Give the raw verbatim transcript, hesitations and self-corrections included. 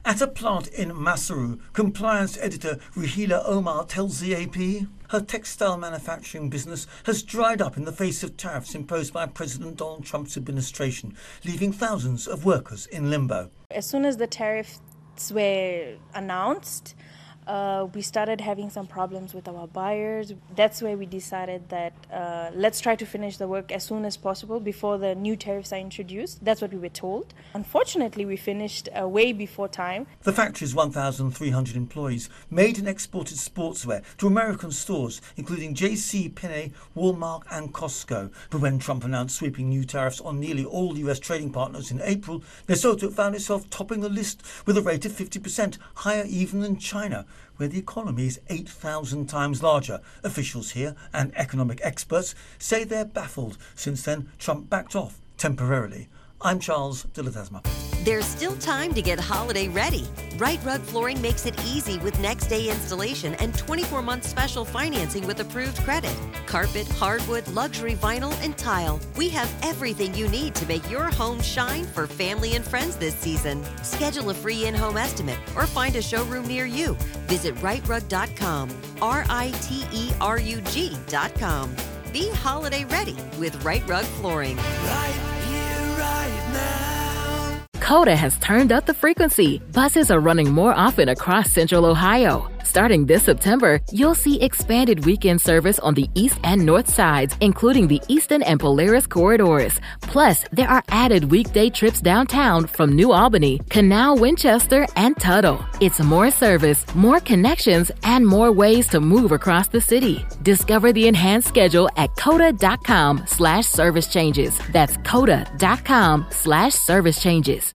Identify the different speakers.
Speaker 1: At a plant in Maseru, compliance editor Rahila Omar tells the A P her textile manufacturing business has dried up in the face of tariffs imposed by President Donald Trump's administration, leaving thousands of workers in limbo.
Speaker 2: As soon as the tariffs were announced, Uh, we started having some problems with our buyers. That's where we decided that uh, let's try to finish the work as soon as possible before the new tariffs are introduced. That's what we were told. Unfortunately, we finished uh, way before time.
Speaker 1: The factory's one thousand three hundred employees made and exported sportswear to American stores, including J C Penney, Walmart and Costco. But when Trump announced sweeping new tariffs on nearly all U S trading partners in April, Lesotho found itself topping the list with a rate of fifty percent, higher even than China, where the economy is eight thousand times larger. Officials here and economic experts say they're baffled. Since then, Trump backed off temporarily. I'm Charles de Ledesma.
Speaker 3: There's still time to get holiday ready. Right Rug Flooring makes it easy with next day installation and twenty-four month special financing with approved credit. Carpet, hardwood, luxury vinyl, and tile. We have everything you need to make your home shine for family and friends this season. Schedule a free in-home estimate or find a showroom near you. Visit right rug dot com, R I T E R U G dot com. Be holiday ready with Right Rug Flooring.
Speaker 4: Right here, right now.
Speaker 5: Coda has turned up the frequency. Buses are running more often across Central Ohio. Starting this September, you'll see expanded weekend service on the east and north sides, including the Eastern and Polaris corridors. Plus, there are added weekday trips downtown from New Albany, Canal, Winchester, and Tuttle. It's more service, more connections, and more ways to move across the city. Discover the enhanced schedule at coda.com slash service changes. That's coda.com slash service changes.